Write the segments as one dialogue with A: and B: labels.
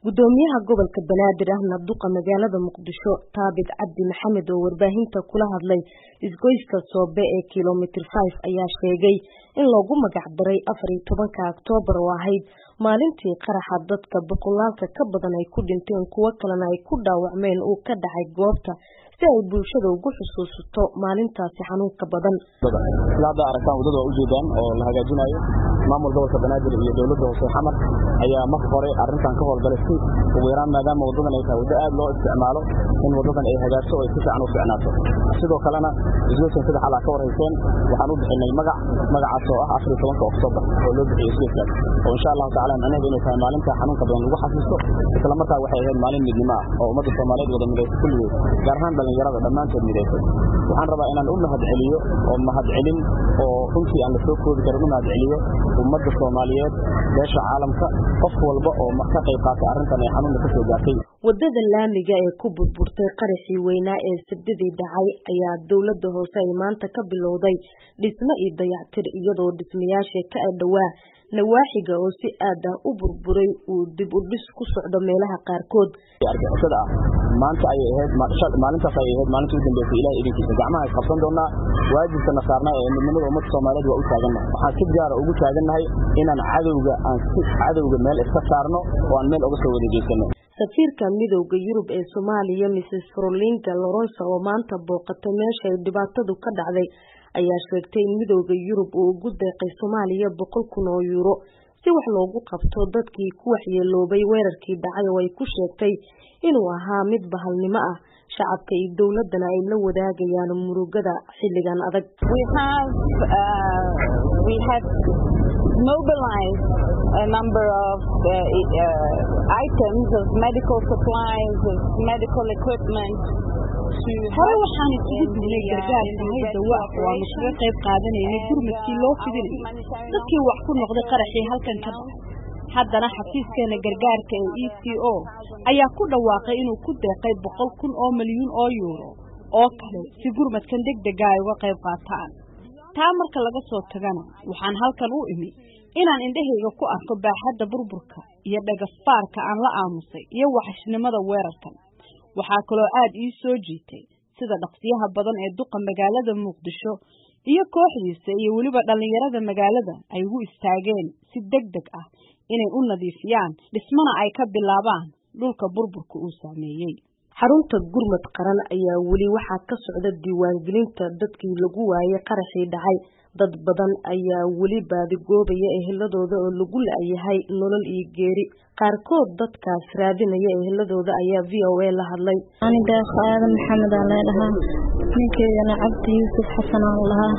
A: gudoomiyaha gobolka Banaadir ahna duqa magaalada Muqdisho Taabit Cabdi Maxamed oo warbaahinta kula hadlay isgoyska Soobe ee kilometer 5 ayaa sheegay in loogu magac daray 14 Oktoobar oo ahayd maalintii qaraxa dadka boqolaalka ka badan ay ku dhinteen kuwa kalena ay ku dhaawacmeen oo ka dhacay goobta si ay bulshada ugu xusuusato maalintaasi xanuunka badan.
B: Laada arkaan wadada u jeedaan oo la hagaajinayo maamulka gobolka Banaadir iyo dawladda hoose xamar ayaa marka hore arrintan ka howlgalay si ugu yaraan maadaama wadadan ay tahay wada aad loo isticmaalo in wadadan ay hagaagto oo si fiican u fiicnaato. Sidoo kalena isgoyska sida xalaa ka wareyseen waxaan u bixinay magacaas oo ah 14 Oktoobar oo loo bixiyay isgoyska oo insha Allah taala anaga inay tahay maalinta xanuunka badan lagu xasuusto isla markaa waxay ahayd maalin midnimo ah oo ummadda Soomaaliyeed wada midaysan kulligood gaar ahaan dhalinyarada dhammaantood midaysan. waxaan rabaa inaan u mahadceliyo oo mahadcelin oo runtii aan la soo koobi karin u mahadceliyo ummadda Soomaaliyeed beesha caalamka qof walba oo ka qayb qaatay arrintan ay xanuunka ka soo gaartay.
A: wadada laamiga ee ku burburtay qaraxii weynaa ee Sabtidii dhacay ayaa dawladda hoose ay maanta ka bilowday dhismo iyo dayactir iyadoo dhismayaasha ka dhawaa nawaaxiga oo si aad ah u burburay uu dib u dhis ku socdo meelaha qaarkood.
B: argagixisada maanta ay ahayd maalintaas ay ahayd maalintii ugu dambeysay Ilaahay idinkiisa gacmaha qabsan doonaa waajibkana saarnaa ee midnimada ummadda Soomaaliyeed waa u taagannahay. waxaan si gaar ah ugu taagannahay inaan cadawga meel iska saarno oo aan meel uga soo wareegsano.
A: safiirka midowga Yurub ee Soomaaliya Mrs. Frolinka Lawrence oo maanta booqatay meesha ay dhibaatadu ka dhacday ayaa sheegtay in midowga Yurub uu ugu deeqay Soomaaliya 100,000 oo euro si wax loogu qabto dadkii ku waxyeeloobay weerarkii dhacay oo ay ku sheegtay inuu ahaa mid bahalnimo ah shacabka iyo dawladana ay la wadaagayaan murugada xilligan adag.
C: We have mobilized a number of items of medical supplies, of medical equipment.
D: hore waxaan isugu duulay gargaarka hay'adda oo aan uga qayb qaadanaynay gurmadkii loo fidinayay dadkii wax ku noqday qaraxii halkan ka dhacay. haddana xafiiskeena gargaarka ee ECO ayaa ku dhawaaqay inuu ku deeqay 100,000 milyan oo euro oo kale si gurmadkan degdega ay uga qayb qaataan. taa marka laga soo tagana waxaan halkan u imi inaan indhahayga ku arko baaxadda burburka iyo dhagasbaarka aan la aamusay iyo waxashnimada weerarkan. waxaa kaloo aad ii soo jiitay sida dhaqsiyaha badan ee duqa magaalada Muqdisho iyo kooxdiisa iyo waliba dhalinyarada magaalada ay ugu istaageen si degdeg ah inay u nadiifiyaan dhismana ay ka bilaabaan dhulka burburka uu saameeyay.
A: xarunta gurmad qaran ayaa wali waxaa ka socda diiwaangelinta dadkii lagu waayay qaraxii dhacay. dad badan ayaa wali baadigoobaya eheladooda oo lagu laayahay nolol iyo geeri. qaarkood dadkaas raadinaya eheladooda ayaa VOA la hadlay.
E: aniga Khaalid Maxamed aan leedahay ninkeena Cabdi Yuusuf Xasan aan lahaa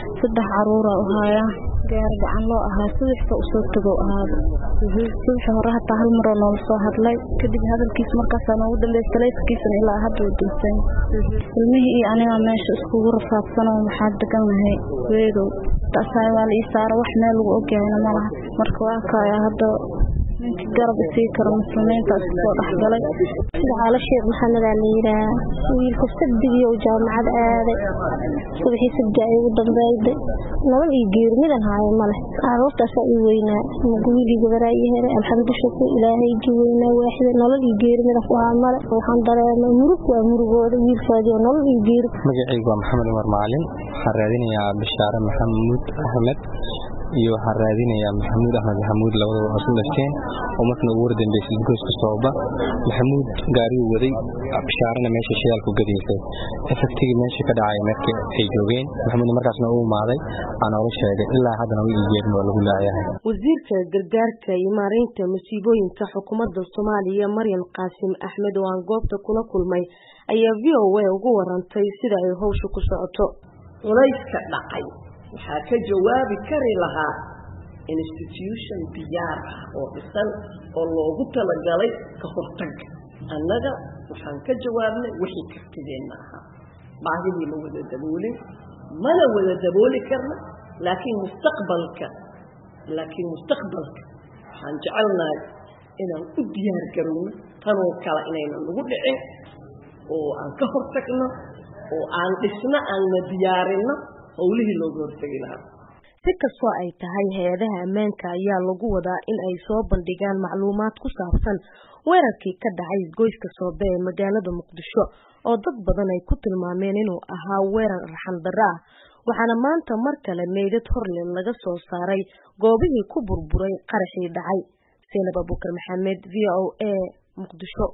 E: 3 caruur ah oo haya gaar gacan loo ahaa suuxda u soo tago ahaado suuxda hore hata hal mar oo noo soo hadlay kadib hadalkiis markaas aan ugu dambeeyay taleefankiisa ilaa hadda uu dhintay. ilmihii iyo aniga meesha isku rafaadsan oo maxaa deganahay weedow taasay wali isaar wax meel lagu ogyahay ma laha marka waa ka hadda ninka garab isii karo muslimiinta soo dhaxgalay
F: على الشيخ محمد عليرا ويلكسديو جامعة aaday subaxii sabjay ugu dambeeyay nolol ii geer midan haayo male aroortaas ay weynaa guuliga gabarayay alxamdulillah ilaahay jiweyna waaxid nolol ii geer midan ku haa male waxaan dareemay murugooda wiilkaadi nolol ii geer
G: magacaygu waa Maxamed Umar Macalin waxaan raadinayaa Bishaare Maxamuud Ahmed iyo waxaan raadinayaa Maxamuud Ahmed Maxamuud labadaba oo dhasheen oo markii ugu dambeysay isgoyska Sooba Maxamuud gaari waday Bishaarana meesha shidaalku gadiisay effective meesha ka dhacay markii ay joogeen Maxamuud markaasna uu maaday ana u sheegay ilaa haddana uu jeedin waa lagu laayahay.
A: wasiirka gargaarka iyo maareynta musiibooyinka xukuumadda Soomaaliya Maryam Qaasim Axmed oo aan goobta kula kulmay ayaa VOA ugu warantay sida ay hawshu ku socoto.
H: culayska dhacay waxaa ka jawaabi kari lahaa institution diyaar ah oo dhisan oo loogu talagalay ka hortagga. annaga waxaan ka jawaabnay wixii kartideenna ahaa baahidii ma wada daboolin mana wada dabooli karna laakiin mustaqbalka waxaan jecelnahay inaan u diyaar garowno tanoo kale inaynan nagu dhicin oo aan ka hortagno oo aan dhisno aan na diyaarinno howlihii looga hortagi lahaa.
A: si kastoo ay tahay hay'adaha ammaanka ayaa lagu wadaa in ay soo bandhigaan macluumaad ku saabsan weerarkii ka dhacay isgoyska Soobe ee magaalada Muqdisho oo dad badan ay ku tilmaameen inuu ahaa weerar raxan darro ah waxaana maanta mar kale meydad horle laga soo saaray goobihii ku burburay qaraxii dhacay Zainab Abuukar Maxamed VOA Muqdisho